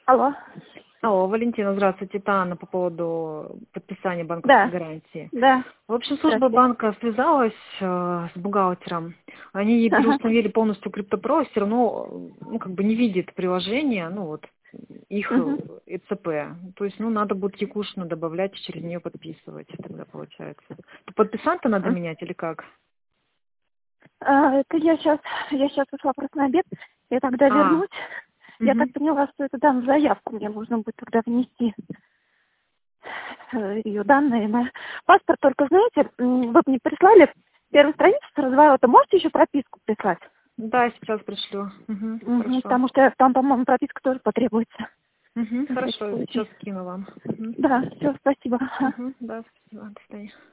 Алло. Алло, Валентина, здравствуйте. Это Анна по поводу подписания банковской Да, гарантии. да. В общем, служба Здравствуйте. банка связалась с бухгалтером. Они ей Ага. переустановили полностью криптопро, все равно не видит приложение, их Мгм. ИЦП. То есть, надо будет якушину добавлять и через нее подписывать тогда получается. Подписанта надо менять или как? Это я сейчас ушла просто на обед. Я тогда вернусь. Я так Мгм. поняла, что это там заявку мне нужно будет тогда внести ее данные. Паспорт только, знаете, вы мне прислали первую страницу с разворота. Можете еще прописку прислать? Да, сейчас пришлю. Хорошо. Потому что там, по-моему, прописка тоже потребуется. На всякий Хорошо, сейчас случай. скину вам. Да, все, спасибо. Да, спасибо. До свидания.